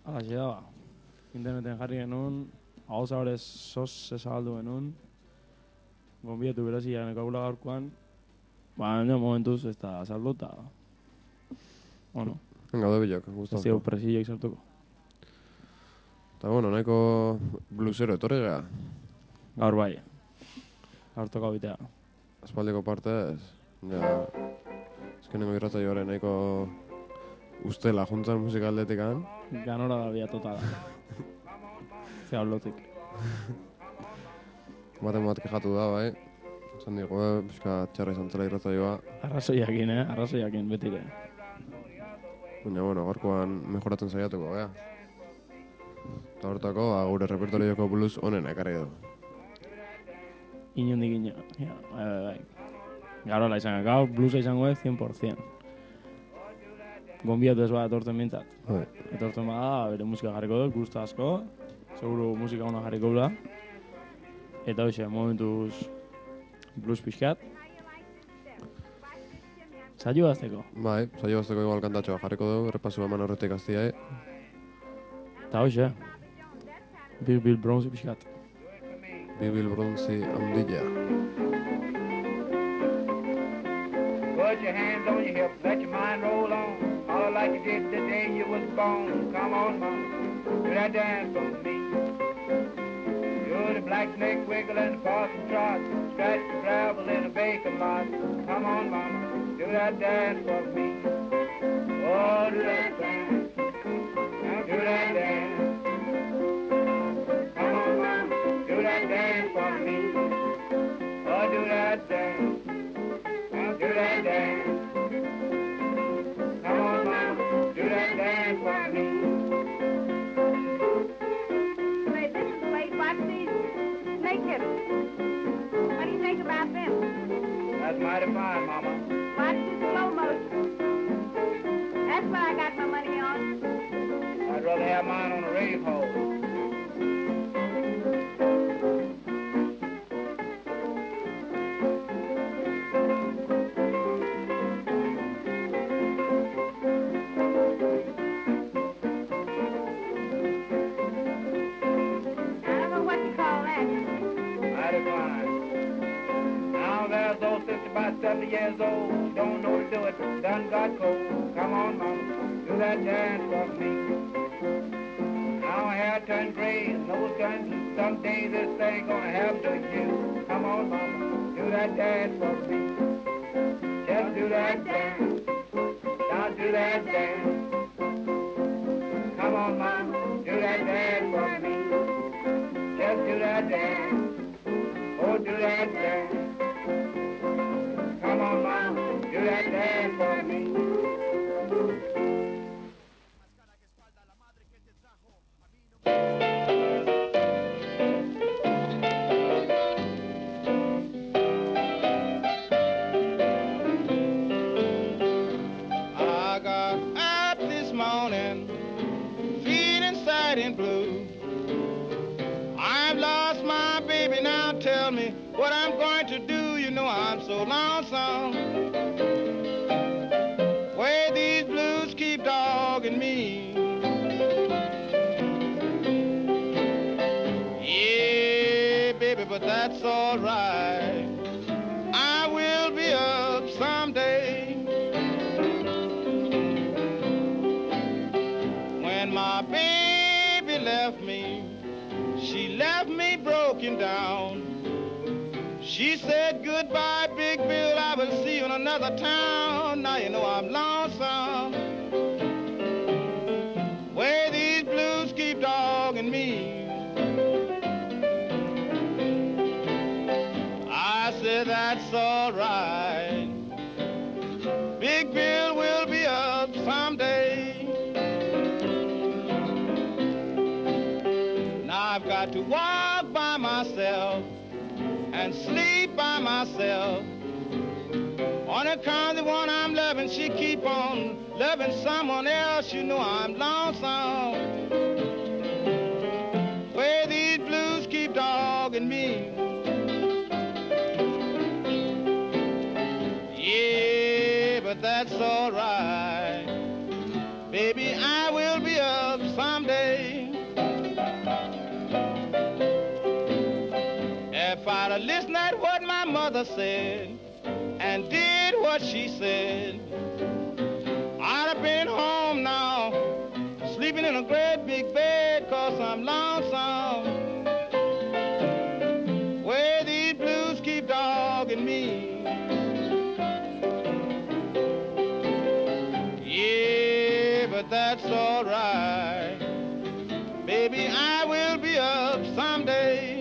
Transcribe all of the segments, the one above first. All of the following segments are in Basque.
Alaxe da, interneten jarri genuen, hauza horrez sos ezabaldu genuen, gonbietu berazia nekagula gaurkoan, baina momentuz ez da saldo eta, bueno, Gaude bilak, ez gustatu. dugu presiak sartuko. Eta bueno, nahiko blusero etorri gara. Gaur bai, gaur toka bitea. Aspaldiko partez, ja, azkenengo irratsaioaren nahiko ustela juntzan musika aldetikan. Ganora da bia totala. Zea lotik. Baten bat kejatu da, bai. Esan digo, pixka txarra izan zela irratsaioa. Arrazoiakin betire. Baina, bueno, gaurkoan mejoratzen saiatuko, bea. Eta hortako, gure repertorioko blues honen ekarri du. Inondik ino. Ja, bai. Garola izan, gaur bluesa izango ez 100%. Gonbiatu ez bat etortzen bintzat. Bai. Etortzen bada, bere musika jarriko dut, gusta asko. Seguro musika ona jarriko da. Eta hoxe, momentuz blues pixkat. Saio azteko. Bai, saio bazteko igual kantatxoa jarriko du, repasu eman horretik aztiai. Eta hoxe, Bill Bronzy pixkat. Bibil Bronzi handila. Put your hands on your hips, let your mind roll on. Holler like you did the day you was born. Come on, mama, do that dance for me. You're the black snake wiggle and the parson trot. Scratch the gravel in a bacon lot. Come on, mama, do that dance for me. Oh, do that dance. Now do that dance. Come on, mama, do that dance for me. Oh, do that dance. Do that dance. Come on, mama, do that dance for me. Say, this is the way Foxy's snake hitters. What do you think about them? That's mighty fine, mama. Watch the slow motion. That's what I got my money on. I'd rather have mine on a rave hole. I don't know what you call that. Mighty fine. Now there's those 65, 70 years old, don't know to do it, done got cold. Come on, mama, do that dance for me. Now hair turned gray and nose turned blue. Some days this thing gonna happen to you. Come on, mama, do that dance for me. Just do that dance. Now do that dance. Come on, mama, do that dance for me. Just do that dance. Oh, do that dance. Come on, mama, do that dance for me. I got up this morning, feeling sad and blue. I've lost my baby, now tell me what I'm going to do. You know I'm so lonesome. Way these blues keep dogging me. Yeah, baby, but that's all right. I will be up someday. When my baby left me, she left me broken down. She said goodbye, Big Bill, I will see you in another town. Now you know I'm lonesome. Way these blues keep dogging me. I said that's all right. Big Bill will be up someday. Now I've got to walk by myself and sleep by myself. On account of the one I'm loving, she keep on loving someone else. You know I'm lonesome. Way these blues keep dogging me. Yeah, but that's all right. Baby, I will be up someday. mother said and did what she said, I'd have been home now, sleeping in a great big bed, 'cause I'm lonesome. Where these blues keep dogging me. Yeah, but that's all right. Baby, I will be up someday.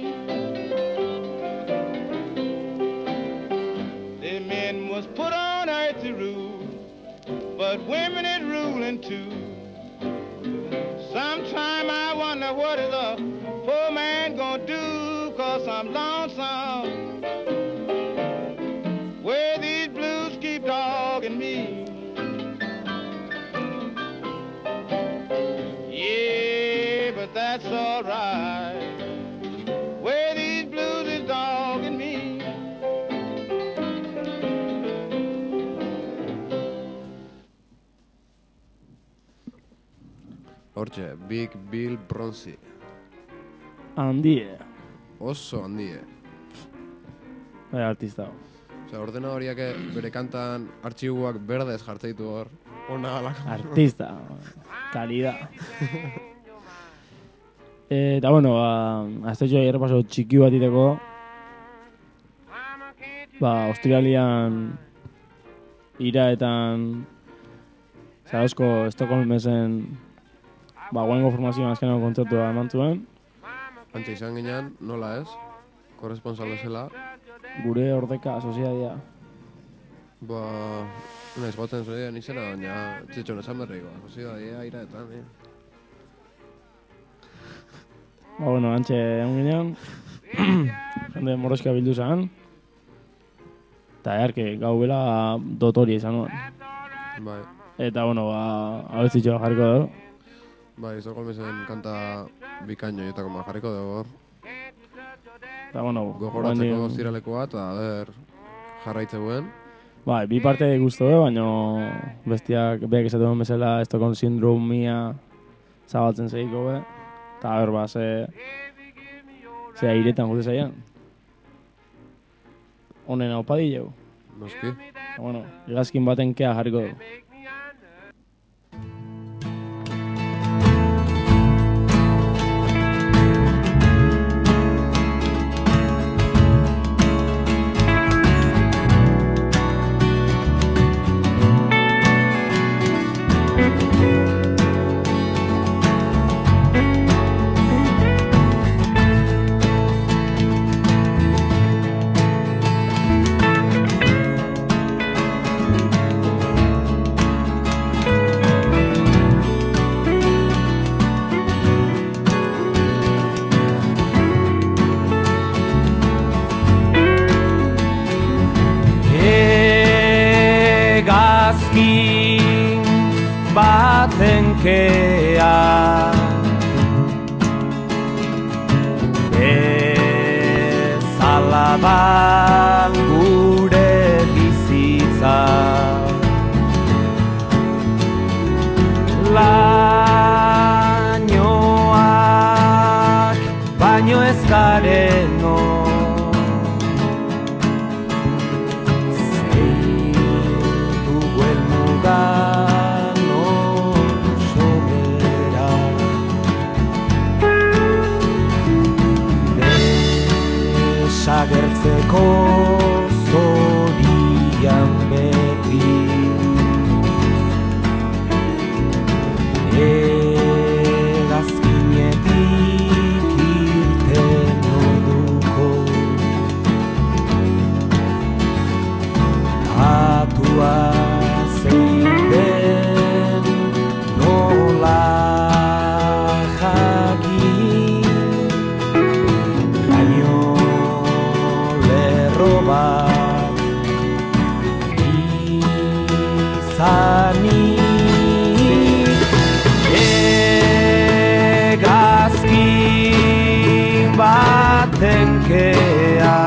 The men was put on earth to rule, but women is ruling too. Sometime I wonder what is a poor man gonna do, 'cause I'm lonesome. Where these blues keep dogging me. Yeah, but that's all right. Where these blues is dogging me. Hortxe, Big Bill Bronzy. Handie. Oso handie. Bai, artista. Osea, ordena horiak bere kantan artxibuak berdez jartzeitu hor. Ona alako. Artista. Kalidad. Eta bueno, aztetxoa errepaso txiki bat iteko. Australian iraetan Zarauzko Estokolmesen guengo formazioan azkeneko kontzertua eman zuen. Antxe izan ginean, nola ez? Korresponsal bezala. Gure ordeka soziadia. Naiz batzen zuen izena, baina txetxon esan berriko. Soziadia iraetan, Antxe egon ginean. Jende morroska bildu zen. Eta erke, gau bela dotoria izan nuen. Bai. Eta, abestitxoa jarriko dugu. Bai, Estokolmesen kanta bikaino joetako jarriko dugu hor. Eta, gogoratzeko ostiraleko bat, jarraitze guen. Bai, bi parte guztu dugu, baina bestiak beak esaten bezala Stockholm sindromia zabaltzen zegiko be. Eta zea iretan jute zaian. Honen hau padileu. Noski. Gazkin baten kea jarriko du. Kea bezala da gure bizitza lainoak baino ez gareno zein dugu elmuga agertzeko zorian beti egazkinetik irten orduko atua zein den nola jakin bat izanik egazkin baten kea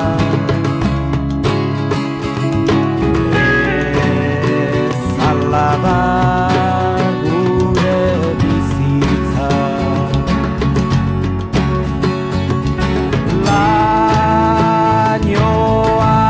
ezala da gure bizitza lainoa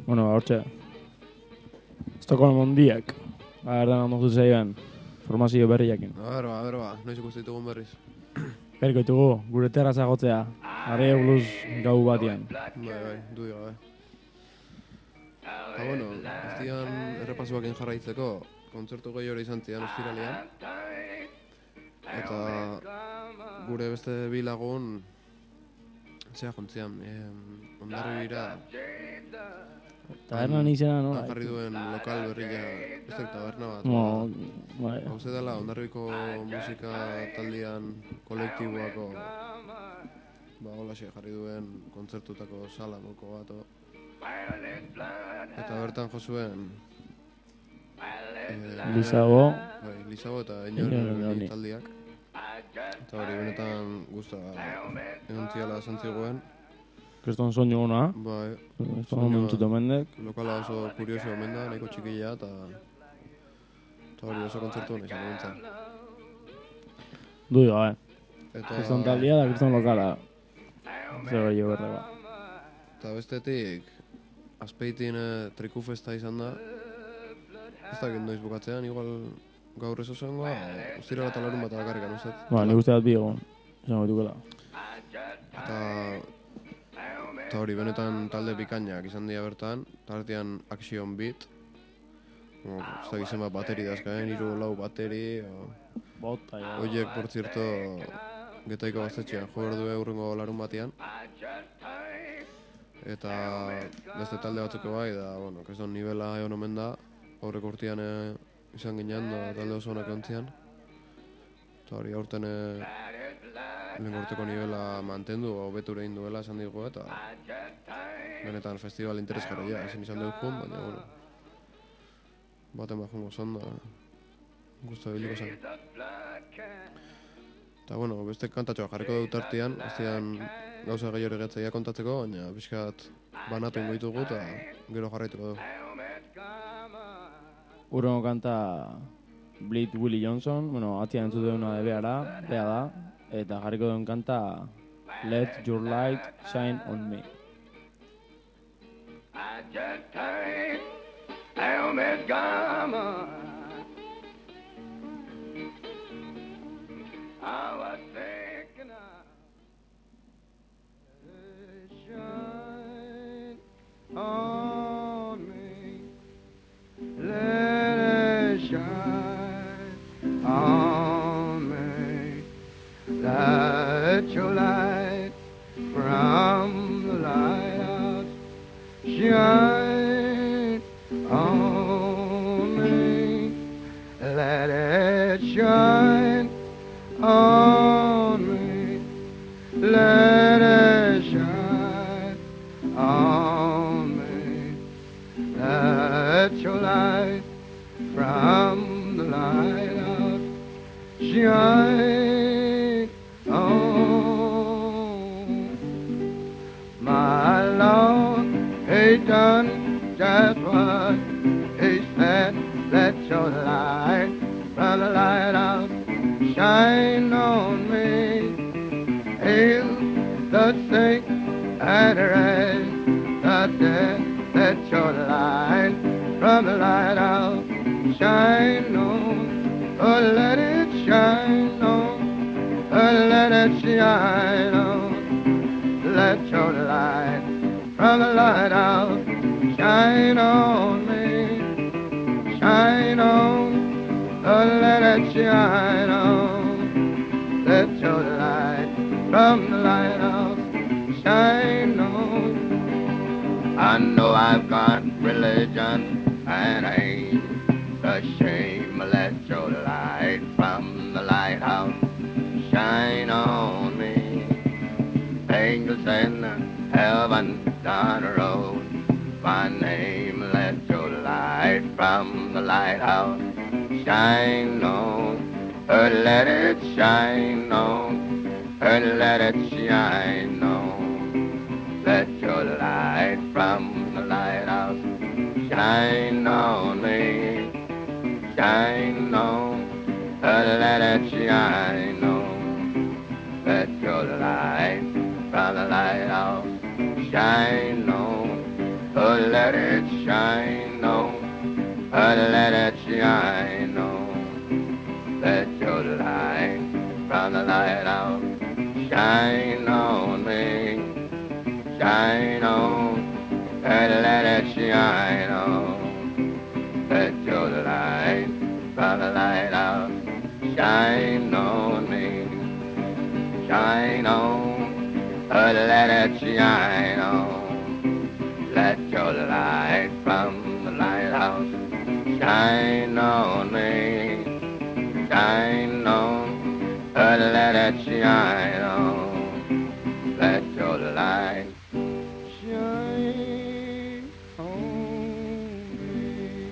Bueno, hortxe. Estokolmo ondiak. Berdan ondozu zeian. Formazio berriakin. A ber, noiz ikusten ditugun berriz. Berko ditugu, gure terraza gotzea. Arre blues gau batian. Bai, dudik gabe. Eta bueno, ez dian errepasuakin jarraitzeko, kontzertu gehiago izan zidan ostiralean. Eta gure beste bi lagun, zera jontzian, Hondarribira Tabernan izena, no? jarri duen lokal berria, beste taberna bat. Bai. Hau ze dela, Hondarribiko musika taldean kolektiboako holaxe jarri duen kontzertutako sala moko bat. Eta bertan jo zuen Lizago. Lizago eta Inorroni taldeak. Eta hori benetan guzta egon ziala esan ziguen. Kriston soinu hona. Bai. Kriston mentzut omendek. Lokala oso kurioso omen da, nahiko txikila eta hori oso kontzertu hona izan egontzen. Dui gabe. Kriston taldea da kriston lokala. Zer gehiago berreba. Eta bestetik, Azpeitin Trikufesta izan da. Ez dakit noiz bukatzean, igual gaur ez osoengoa, ostirala eta larun bat alakarrikan uzet. Ba, nik uste bat bi egon, esan goitukela. Eta hori, benetan talde bikainak izan dira bertan, tartean Action Beat. Ez dakit zenbat bateri dazkaen, 3-4 bateri. Bota, ja. Oiek, por cierto, Getaiko gaztetxean jo behar du eurrengo larun batean. Eta beste talde batzuko bai, da, bueno, keston nivela egon omen da. Aurreko urtean izan ginean, da talde oso honak ontzian. Eta hori aurten lehen urteko nivela mantendu, hobetu egin duela esan digu, eta benetan festival interesgarria ezin izan dugu jun, baina, bueno, baten bat jungo zon da, guztu biliko zen. Eta, bueno, beste kantatxoa jarriko dut artean, ez dian gauza gehiago egatzaia kontatzeko, baina pixkat banatu ingo ditugu eta gero jarraituko du. Urrengo kanta Bleed Willie Johnson, bueno, atzian entzut deuna bea da, eta jarriko duen kanta Let Your Light Shine On Me. I just turned Miss Gama. I was thinking of shine on me. Let it shine on me. Let your light from the lighthouse shine on me. Let it shine on me. Let it shine on me. Let your light from the lighthouse shine on my Lord. He done just what he said. Let your light from the lighthouse shine on me. Heal the sick and raise the dead. Let your light from the lighthouse shine on. Oh, let it shine on. Oh, let it shine on. Let your light from the lighthouse shine on me. Shine on. Oh, let it shine on. Let your light from the lighthouse shine on. I know I've got religion and I ain't ashamed. Let your light from the lighthouse shine on me. Angels in heaven down the road, my name. Let your light from the lighthouse shine on. Let it shine on. Let it shine on. Let your light from the lighthouse shine on me. Shine on. Let it shine on. Let your light from the lighthouse shine on. Oh, let it let it shine on. Let your light from the lighthouse shine on me. Shine on, and let it shine on. Let your light from the lighthouse shine on me. Shine on, let it shine on. Let your light from the lighthouse shine on me. Shine on, let it shine on. Let your light shine on me.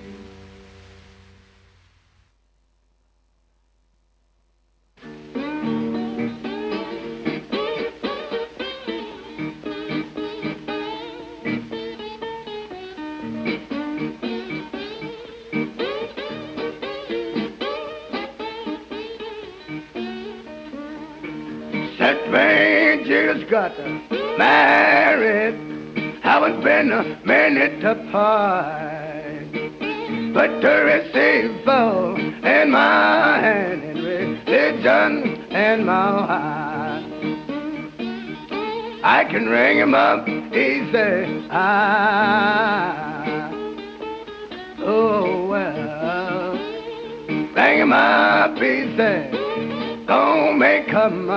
That man just got married. Haven't been a minute apart. But to receive all in my hand and religion in my heart. I can ring him up easy. Oh well, ring him up easy. Don't make him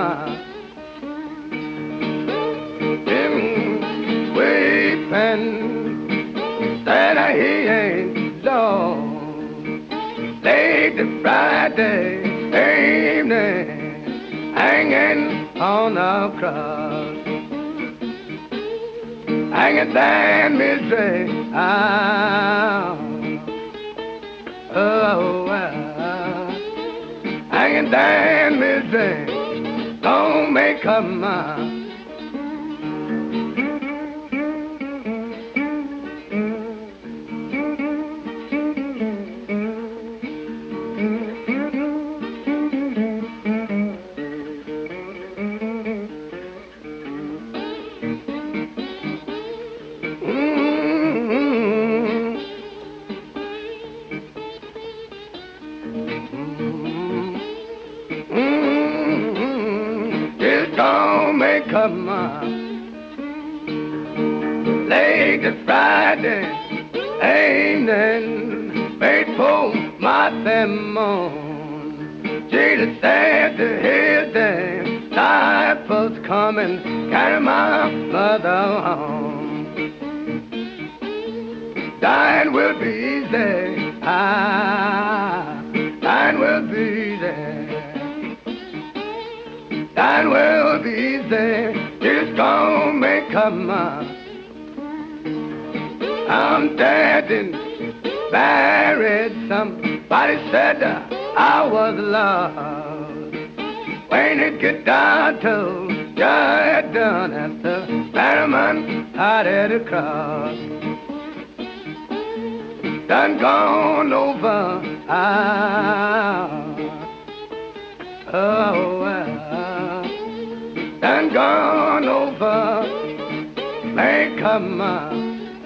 weeping that he ain't long. Late Friday evening, hanging on the cross, hanging that misery. Oh well, hanging that misery. Don't make a man. Just don't make a man. Late Friday evening, made for my sermon. Jesus said to his disciples, come and carry my mother home. Dying will be easy, dying will be easy. Dying will be easy, just gonna make a man. I'm dead and buried. Somebody said I was lost. When it get down to just done at the Bannerman started across. Done gone over. Oh well. Done gone over. Make a man.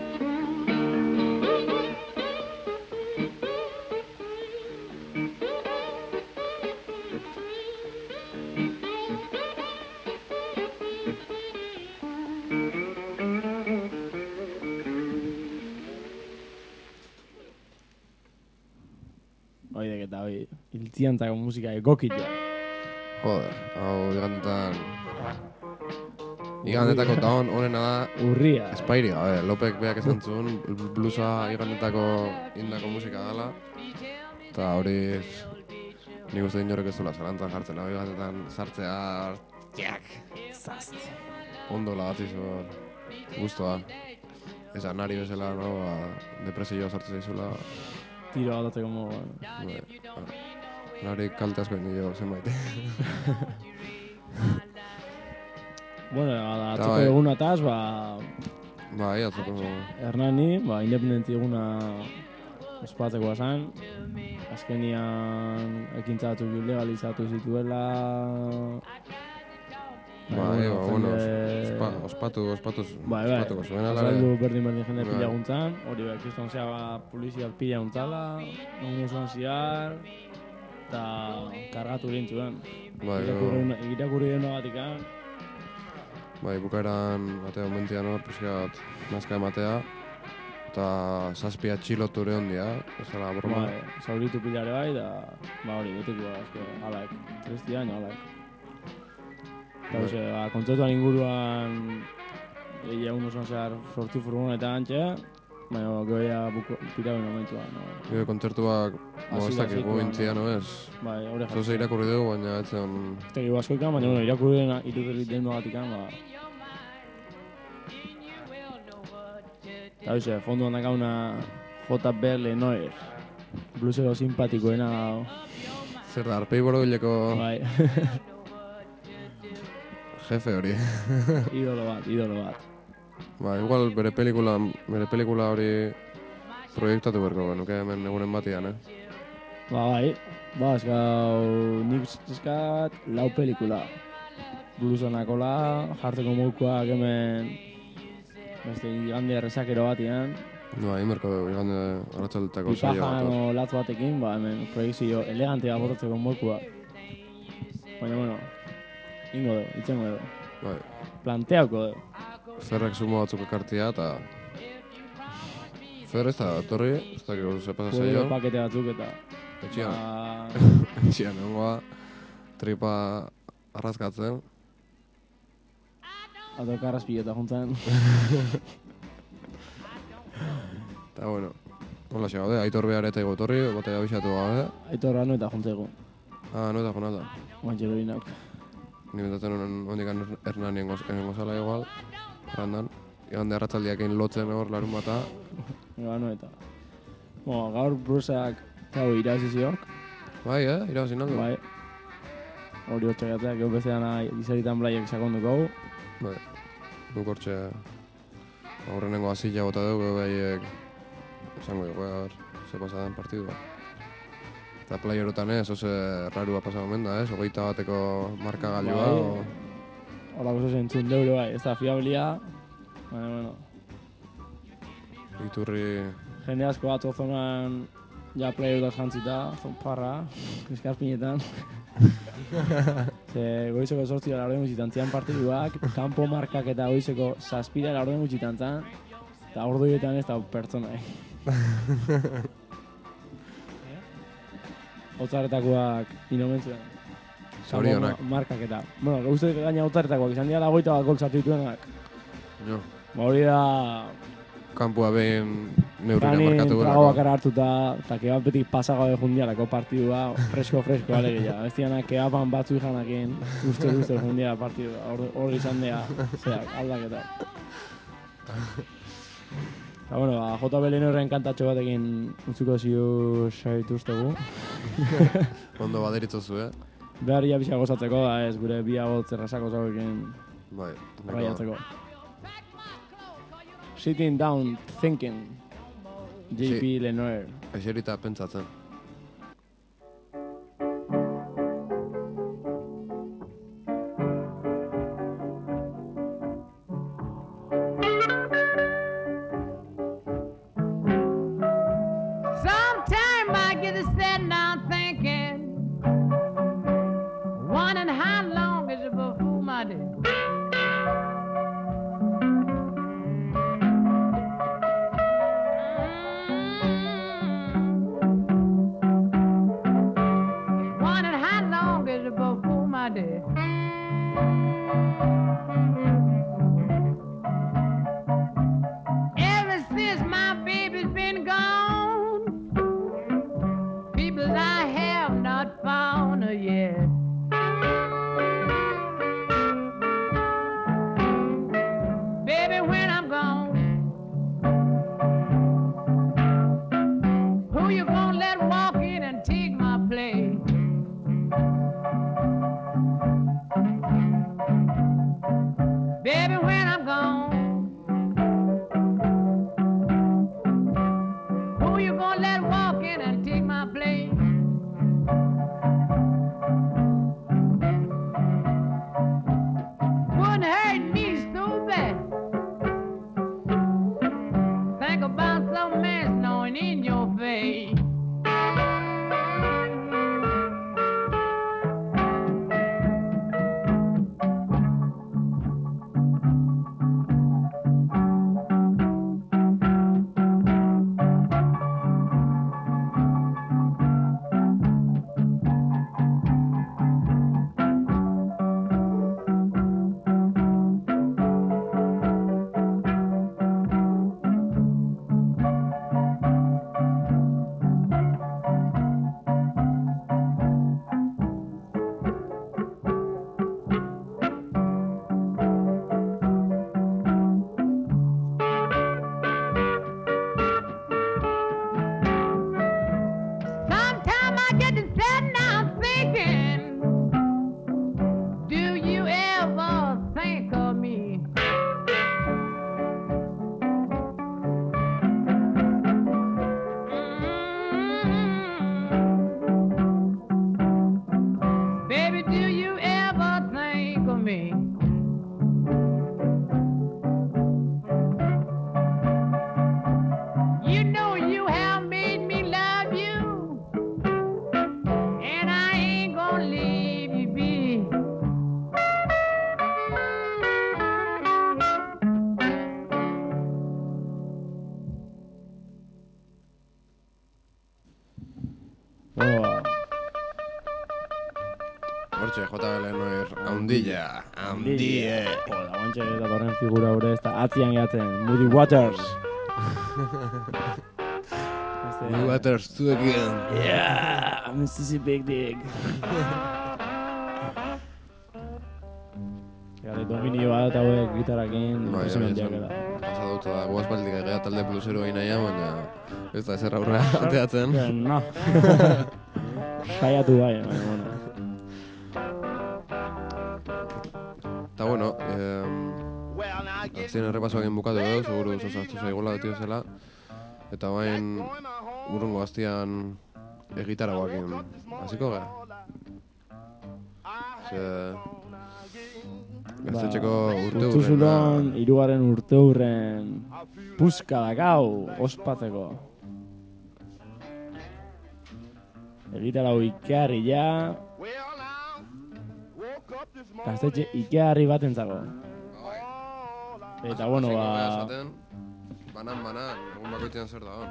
Oidek eta hoi, iltziantzako musika egokitua. Joder, hau igandetako daun honena da Urria. Espairi, Lopek beak esan zuen, blusa igandetako indako musika dela. Eta hori nik uste inorek ez duela zalantzan jartzen, hau igandetan sartzea ondo lagatzizu guztua. Esan nari bezala, no, depresioa sartzen zaizula. Tiro batatzeko mogu. Nari kalte asko egin dio zenbait. Bueno, atzoko eguna ataz, Bai, atzoko... Hernani, independentzi eguna ospatzeko esan. Azkenian ekintza batzuk ilegalizatu zituela. Bai, bueno, jende- ospatuko zuen ala azaldu ere. berdin jende Bai. pila guntzan, hori kriston zea polizia pila guntzala, egun osoan ziar, eta kargatu gintzuen. Bai, Irakurri den batikan, bai, bukaeran ateo mentian hor, pixkat nazka ematea, eta 7 atxilotu ere ondia, ez dela broma. bai, zauritu pilare bai, da, hori, betikoa, eske, alaik, triste año, alaik. Eta, Bai. hoxe, kontzertuan inguruan, egun osoan zehar sortu furgonetan antxe, baina goia pirauen momentuan. Gero kontzertuak, ez dakik Hasieran, intzian, no ez? Bai, hori Zoze irakurri dugu, baina ez zen... Tegi askoikan, baina bueno, irakurri den batikan, ba... Eta hoxe, fonduan dakauna J.B. Lenoir, blusero simpatikoena dago. Zer da, arpei borobileko Bai, jefe hori. idolo bat. Ba, igual bere pelikula hori proiektatu berko genuke hemen egunen batian, Bai, nik eskat lau pelikula. Bluesonakola, jartzeko modukoak hemen, beste igande errezakero batian, Ba, inberko dugu, igande arratsaldetako saio bat. pipajan o latz batekin, ba, hemen proiekzio elegantea botatzeko modukoak. Baina, bueno, ingo dugu, itzengo dugu. Bai, Planteauko dugu. Ferrek sumo batzuk ekartia, eta... Fer ez da, torri, ez dakigu ze pasa Pueblo zaio. pakete batzuk eta... Etxian, Ba, etxian, egongoa, tripa arrazkatzen. ato karraspileta juntzen. Eta, bueno, hola xe gaude, Aitor behar eta egotorri, bate abixatu gabe. Aitor rano eta juntzeko. Ah, no eta jonalda. Guantxero binak. Ni bentatzen hondikan Hernani engozala igual, randan. Igande arratzaldiakein lotzen hor larun bata. Gano eta... Bueno, gaur brusak tau iraziziok. Bai, irabazi naldu. Bai. Hori hortxe gatzea, gero bezean izaritan blaiek sakonduko hau. Bai. Nuk hortxe aurrenengo azila bota dugu, behaiek esango dugu, a ver, ze pasadan partidua. Eta playerotan ez, oze rarua pasako menda, ez? 21 markagailua, Bai. Horako zo zentzun deure bai, ez da fiabilia. Baina, bueno, iturri... jende asko atzo zonan ja playerotaz jantzita, zonparra, eskarpinetan. Ze goizeko 8 laurden gutxitan zian partiduak, kanpo markak eta goizeko 7 laurden gutxitan zan, eta orduetan ez da pertsonai. Otzarretakoak inomentzuen. Zorionak. Markak eta. Bueno, uste gaina otzarretakoak izan dira 21 bat gol sartu dituenak. Jo, Ba hori da... kanpua behin neurrina Kanin markatu trago gulako. bakarra hartuta, eta kebapetik pasagabe jundialako partidua, fresko alegia. Ez dianak kebapan batzu janakin, uste jundiala partidua. Hor izan dira, zeak, aldaketa. Eta bueno, ba, J.B. Lenoirren kantatxo batekin utzuko ziu saituztegu. Ondo baderitzozu, Behar ia bisa gozatzeko, da ez, gure bi agotz errazako zauekin Bai, raiatzeko. Sitting down, thinking. J.B. Lenoir. Eserita pentsatzen. Sometime I get to sitting down thinking, wondering how long is it before my day. Wondering how long is it before my day. Ever since my baby's been gone, people I have not found her yet. Baby, when I'm gone, who you gonna let walk in and take my place? Baby, when I'm gone, who you gonna let walk in and take my place? Bueno, ba, Hortxe, JBL noir, haundilla, haundie. Hola, guantxe datorren figura gure ez da atzian gehatzen, Moody Waters. Blue Waters zuekin. Yeah, Mississippi Dig. Gare dominio bat hauek gitarakin Bai, impresionanteak esan, era. pasa dut da, guaz baldik egea talde bluesero nahian, baina ez da ezer aurrera ateatzen. No. Saiatu bai, baina, bueno. Eta bueno, azien errepaso egin bukatu edo, seguru sosartu zaigula beti bezala. Eta bain, urrungo aztian egitara guakin hasiko gara. Gaztetxeko urte Urtuzulon, irugaren urte hurren puska dakau, ospatzeko. Egitara ikarri ja, gaztetxe ikarri bat entzago. Eta bueno, ba... Banan, egun bakoitzean zer da hon.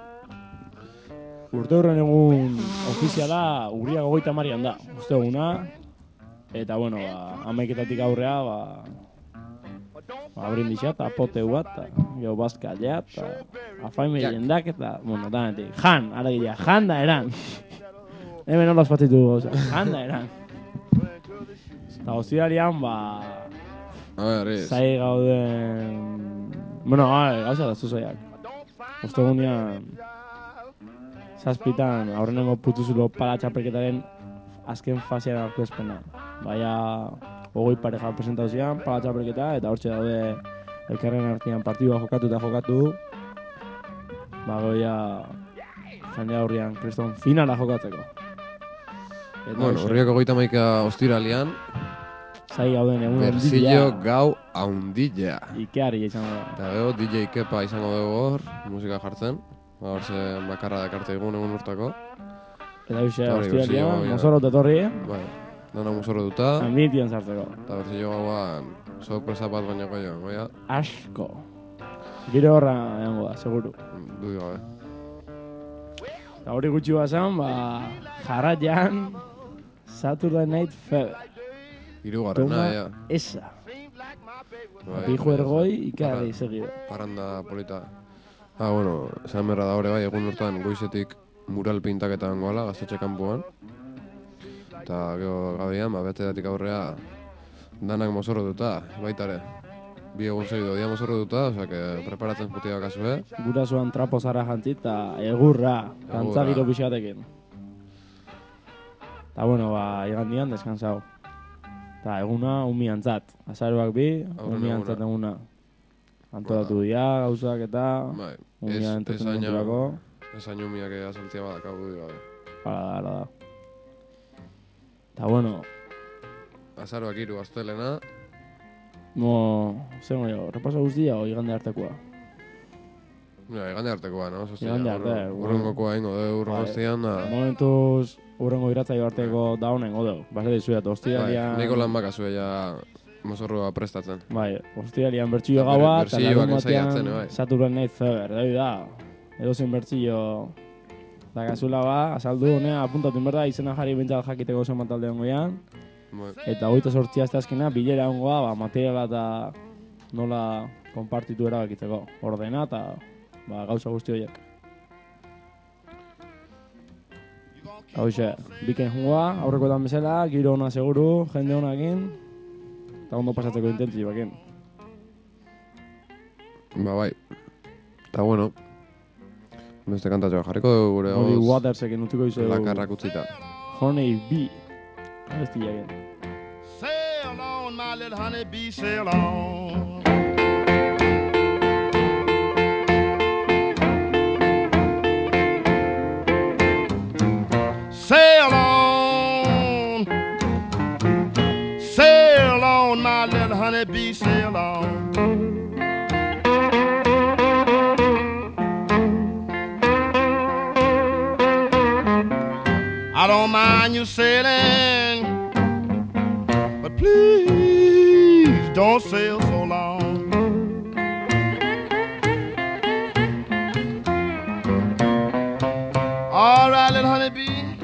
Urte hurren egun ofiziala urriak 30 da, uste eguna. Eta bueno, ba, 11:00 aurrea, ba brindisa eta pote bat, gero bazkaia eta afaime jendak eta, bueno, danetik, aragia, jan da eran. Hemen hola ospatzen dugu, jan da eran. Eta ostiralian, ba... Zai gauden... Bueno, gauza da zuzaiak. Ostegunean... Zazpitan, aurrenengo putuzulo pala txapelketaren azken fasean aurkezpena. Baina, 20 pareja presentatu zian, pala txapelketa, eta hortxe daude elkarren artean partidua jokatu. Ba, goia... Jendea horrian, kriston finala jokatzeko. Bueno, horriak 31 ostiralian, zai gauden egun Bersillo gau haundilla. Ikeari izango da. Eta gero, DJ Kepa izango dugu hor, musika jartzen. Hor ze bakarra dakarte egun urtako. Eta hoxe, ostiralian, mozorot etorri. Bai, dana mozorro duta. Ambientien sartzeko. Eta Bersillo gauan, sorpresa bat baina goia. Asko. Giro horra egongo da, seguru. Dudi gabe. Eta hori gutxi bazan, ba, jarraian Saturday Night Fever. Hirugarrena, ja. Esa. Bijo ergoi, ikarri segido. Parranda polita. Bueno, esan berra da hori bai, egun hortan goizetik mural pintaketan goala, gaztetxe kanpoan. Eta gero gabian, behatzedatik aurrea danak mozorro duta, baitare. Bi egun segido dia mozorro duta, osea que preparatzen putia bakazue. Gurasoan trapo zara jantzit, eta egurra, kantzagiro pixatekin. Eta bueno, ba, igandian deskansau. Eta eguna umiantzat. Azaroak bi, umiantzat eguna. Antolatu dira, gauzak eta umia entretenimendurako. Esain umiak azaltzia badakau du gabe. Hala da. Eta bueno. Azaroak 3 astelena. Zengo jo, repaso guztia o igande artekoa? Igande artekoa, no? Igande arte. Urrengokoa ingo dugu, urrengostian da. Momentuz, urrengo iratzaio arteko daunen godeu. Base dizuet, ostiralian... Niko lan bakazue ja mozorroa prestatzen. Bai, ostiralian bertxillo gaua, eta larun batean Saturday Night Fever. Da, edozen bertxillo dakazula ba, azaldu honea apuntatu inberda, izena jarri bintzat jakiteko zen matalde ongoian. Eta 28 azkena, bilera ongoa, ba, materiala eta nola konpartitu erabakitzeko. Ordena eta gauza guzti horiek. Hauxe, biken jungoa, aurrekoetan bezala, giro ona seguru, jende honakin, eta ondo pasatzeko intentzi bakin. Bai. Eta bueno, beste kantatxoa jarriko dugu gure hoz. Moody Watersekin utziko izo dugu. Lakarrak utzita. Honey Bee. Abesti jagen. Sail on, my little honey bee, sail on. Sail on, my little honey bee, sail on. I don't mind you sailing, but please don't sail so long. All right, little honey honeybee.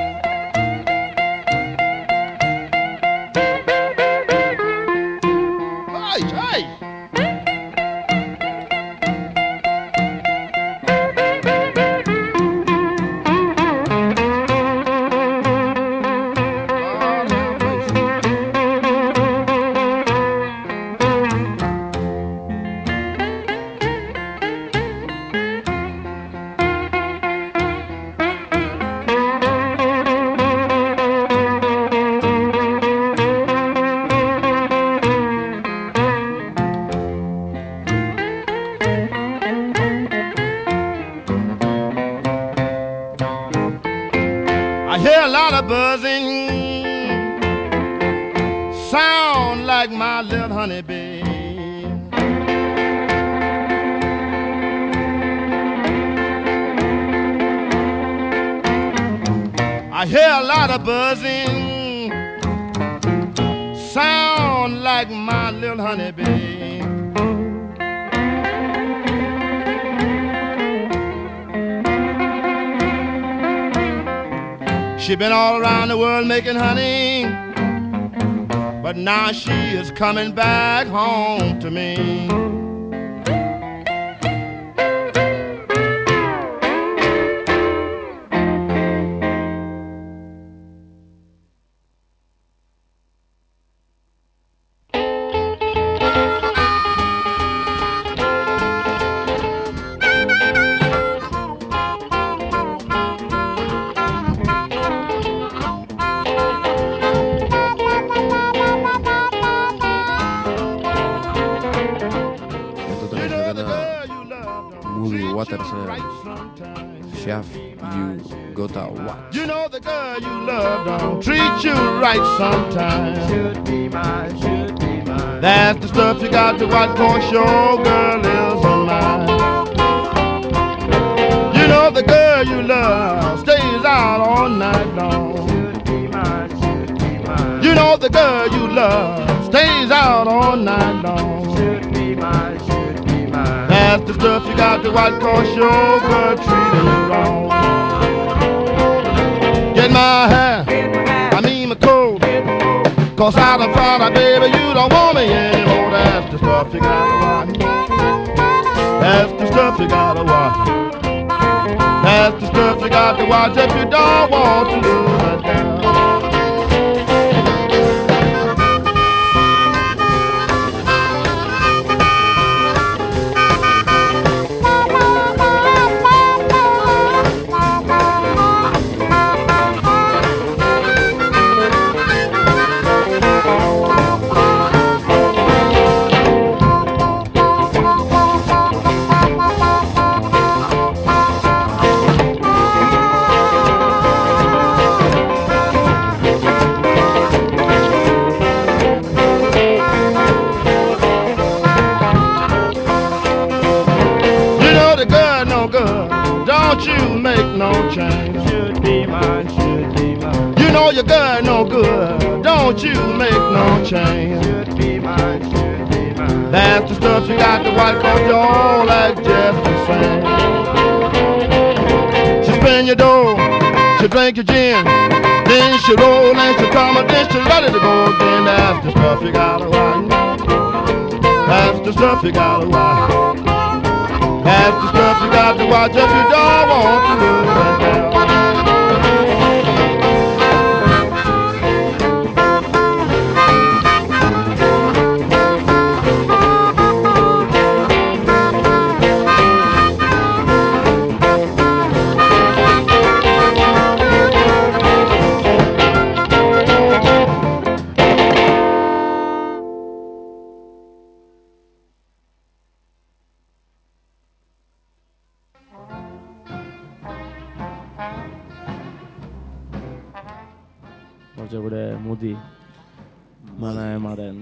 Hey! Lord have mercy. I hear a lot of buzzing, sound like my little honeybee. I hear a lot of buzzing, sound like my little honeybee. She been all around the world making honey, but now she is coming back home to me. Moody Watersen, Chef You Gotta Watch. You know the girl you love don't treat you right sometimes. Should be mine, should be mine. That's the stuff you got to watch, 'cause your girl isn't mine. You know the girl you love stays out all night long. Should be mine, should be mine. You know the girl you love stays out all night long. Should be mine, should be mine. That's the stuff you got to watch, 'cause your girl treating you wrong. Get my hair, I mean my coat, 'cause I done found out, baby, you don't want me anymore. That's the stuff you gotta watch. That's the stuff you gotta watch. That's the stuff you got to watch if you don't want to lose that girl. Don't you make no change. Should be mine, should be mine. You know your girl no good. Don't you make no change. Should be mine, should be mine. That's the stuff you got to watch, 'cause you all act just the same. She spin your dough, she drink your gin, then she roll and she come and then she ready to go again. That's the stuff you gotta watch. That's the stuff you gotta watch. That's the stuff you got to watch if you don't want to lose that girl. Hortxe gure muti mana ematen.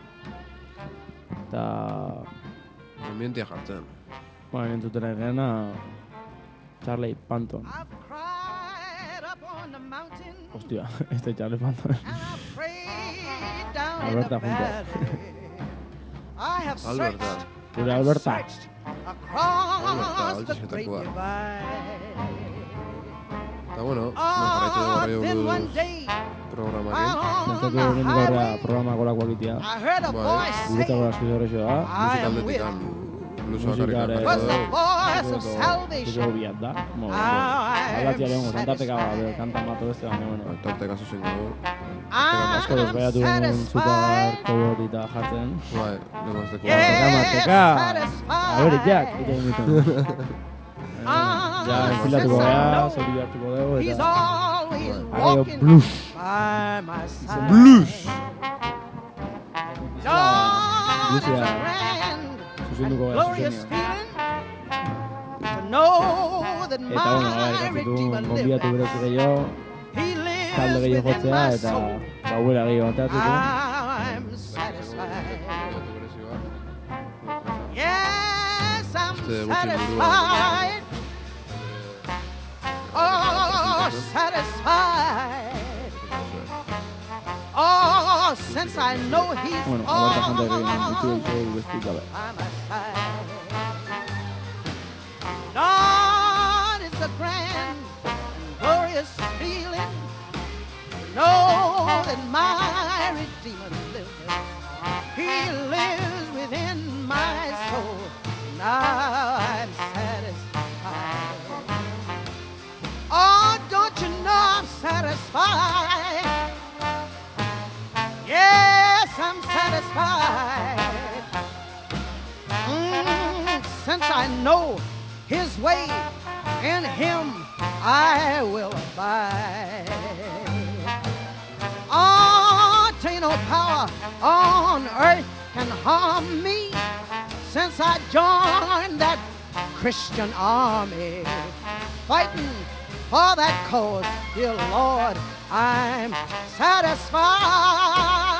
Eta, Ambientia jartzen. bueno, entzuten egena Charlie Panton. I've cried up on the mountain. Hostia, este Charlie Panton. And I've prayed down Alberta in the junto. valley. I have Alberta. searched Gure Alberta. across Alberta, the great altxetakoa. divide. Eta bueno, jarraitu dugu Radio Then one Blues day, programakin. Pentsatu on the hemendik aurrera highway, programak olako egitea. I heard a Bai. voice Guretzako say, asko horrexo da. I am with Musikaldetik you. bluesa Musikare- karrikan Was the jarriko voice of Tuko salvation. biat da. I'm Aldatzea lehenko, santarteka satisfied. kantan bat beste, baina, bueno. Tarteka zuzengo dugu. Asko I'm desbaiatu genuen zupagar, satisfied. koborita jartzen. Bai, demazteko. Yeah. Marteka, satisfied. aberetak, ite egiten. Ja, enfilatuko since I gara, know zeri hartuko dugu, He's eta... always Arraio walking blues. by my side. Blues! Lord, it's a Bluesia grand zuzenduko and gara glorious zuzenean. feeling to know that Eta, bueno, my garkatu Redeemer gonbiatu lives. berezi gehiago, He talde lives gehiago within jotzea, my eta soul. gauera gehiago ateratzeko. I'm satisfied. Yes, I'm Este gutxi satisfied. Oh, satisfied. Oh, since I know He's Bueno, all abarta jante egin, utzi egiteko bestik gabe. by my side. Lord, it's a grand and glorious feeling to know that my Redeemer lives. He lives within my soul. Now I'm satisfied. Oh, don't you know I'm satisfied? Yes, I'm satisfied. Since I know His way, in Him I will abide. Oh, ain't no power on earth can harm me since I joined that Christian army, fighting for that cause, dear Lord, I'm satisfied.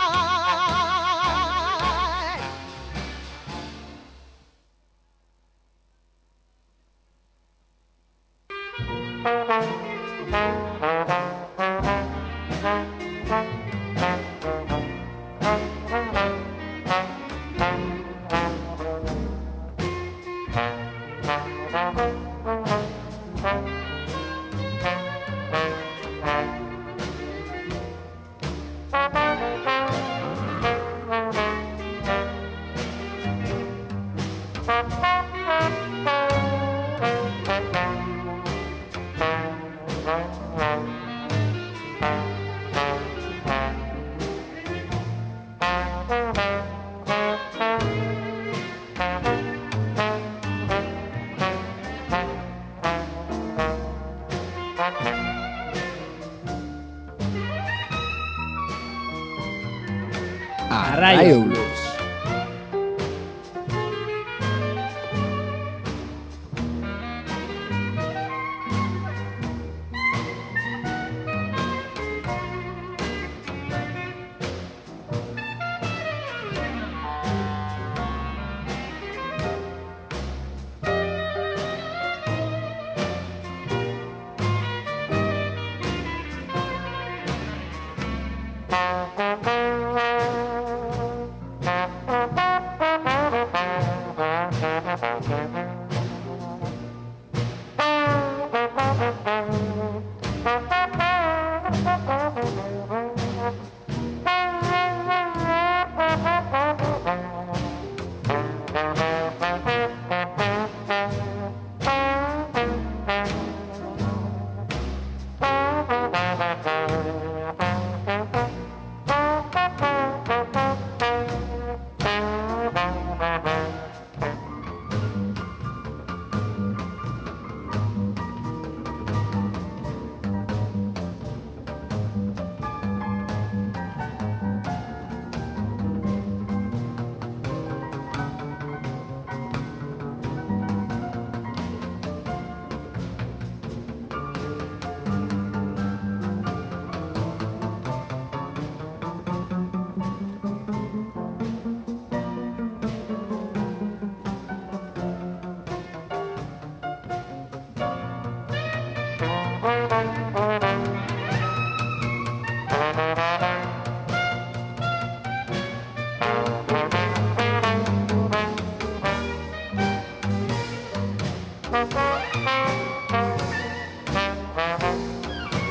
Arraio Blues.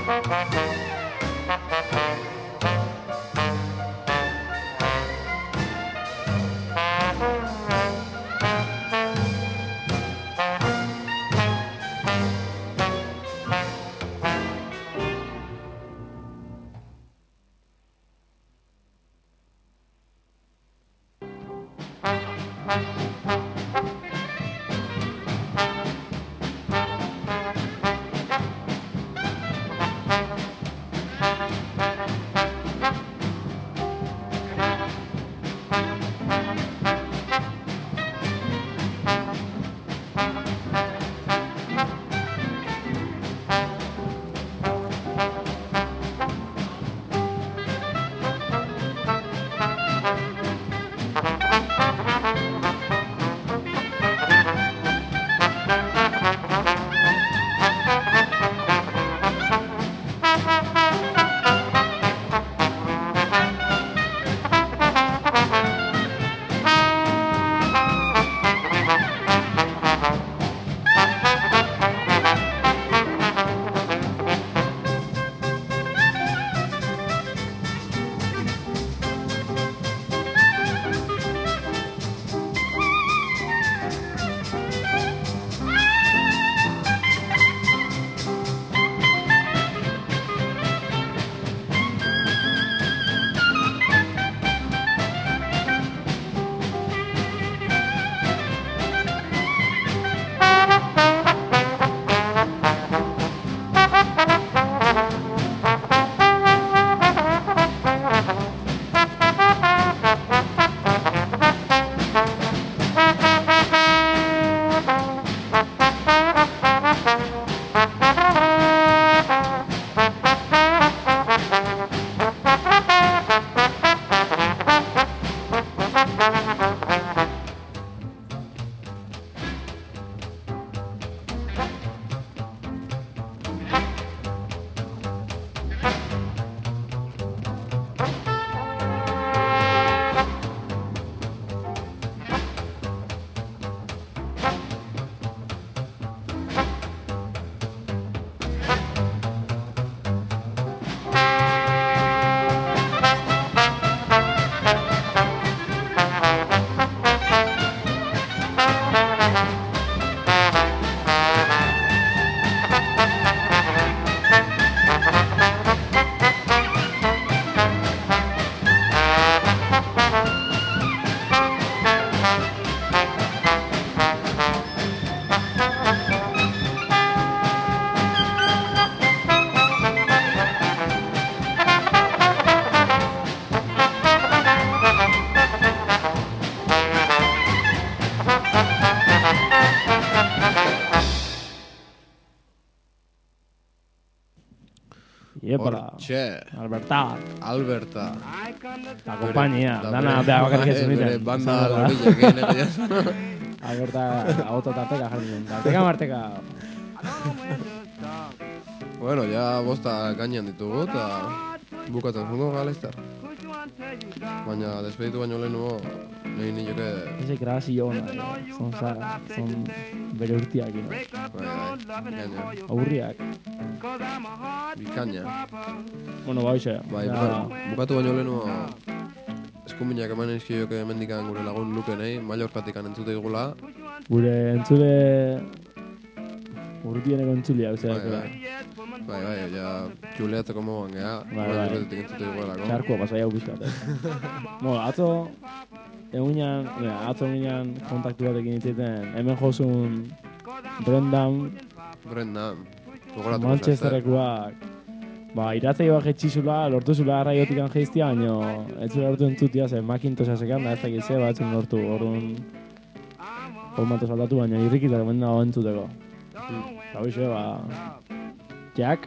Iepala, Hortxe, Alberta, Alberta. la compañía, dana beha bakarrik ez Bere zuten. banda lorilekin, Alberta, auto tarteka jarri zuen. Tarteka marteka. Bueno, ja bosta gainean ditugu eta bukatzen zungo galezta. Baina despeditu baino lehenugo, nahi nioke... Ese grabazio hona, son bere urtiak, gaina. aurriak. Bikaina. Bueno, ba, hoxe. Bai, bukatu baino lehenugo, eskuminak eman izkioke mendikan gure lagun Lukenei, Mallorcatik entzute digula. Gure entzule... Urtieneko entzulia, ozea. Bai, ja, txuleatzeko moguan geha, urtetik entzute digulako. Txarkoa pasai hau bizkat. Bueno, atzo ginean kontaktu batekin itziten, hemen josun Brendan, Manchesterrekuak, iratzei bat jetxizula, lortu zula arraiotikan geiztia, baina ez zula lortu entzutia, zen Macintosha sekan da ez dakit ze bat zuen lortu, orduan formatu saldatu, baina irrikitak hemen dago entzuteko. Eta hoxe, Jack.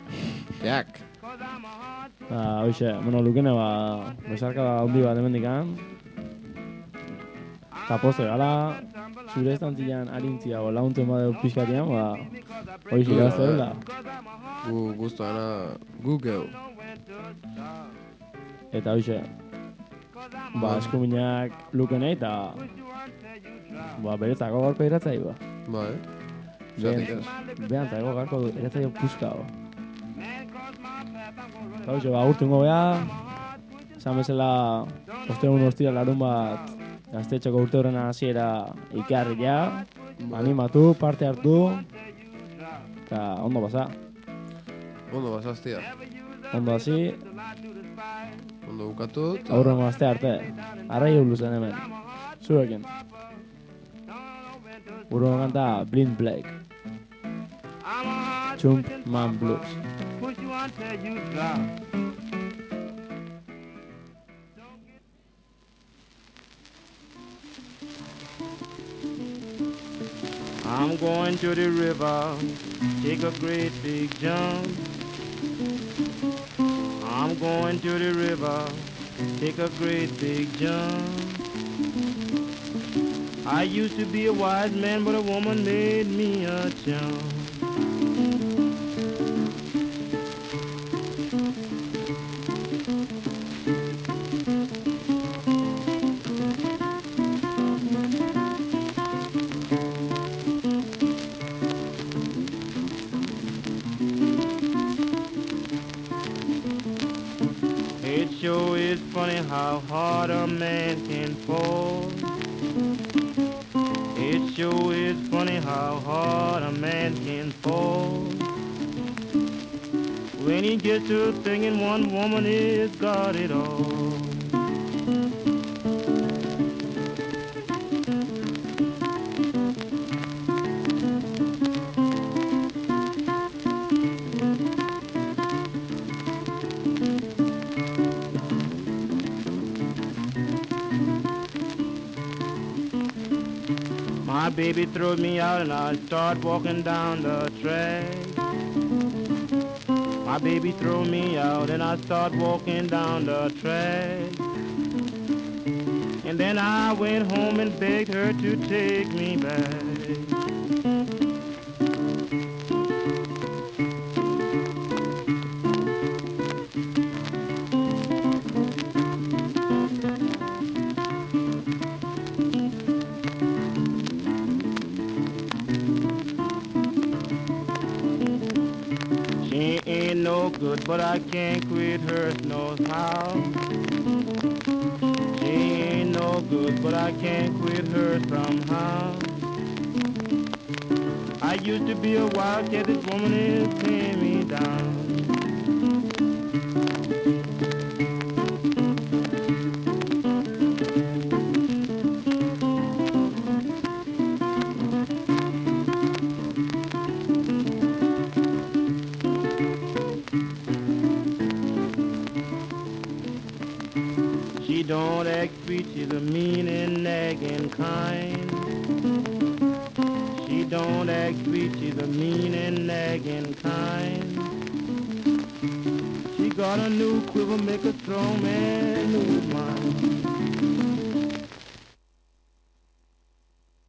Hoxe, Lukene, besarka da handi bat hemendikan. Eta poste gala, zure estantzian harintzia o launtzen badeu pixkatian, hoxe irazte dela. Gu guztuana, gu geu. Eta hoxe, eskuminak Lukenei eta beretzako gaurko iratzai, Bai. Behan zaigo garko iratzai puska, Gautxo, agurtungo beha, esan bezala ostegun ostira larun bat gaztetxeko urte hasiera ikarria, animatu, parte hartu, eta ondo basa. Ondo basaztia. Ondo hasi, Ondo bukatu. aurrengo aste arte. Arrai luzen hemen. Zuekin. Urrengo kanta Blind Blake. Chump Man Blues. Push you until you drop. I'm going to the river, take a great big jump. I'm going to the river, take a great big jump. I used to be a wise man, but a woman made me a chump. It sure is funny how hard a man can fall. It sure is funny how hard a man can fall. When he gets to thinking one woman is got it all. My baby throws me out and I start walking down the track. My baby throw me out and I start walking down the track. And then I went home and begged her to take me back. She ain't no good, but I can't quit her no how. She ain't no good, but I can't quit her somehow. I used to be a wildcat, this woman is paying me down. She don't act sweet, she's a mean and nagging kind. She don't act sweet, she's a mean and nagging kind. She got a new quiver, make a strong man lose his mind.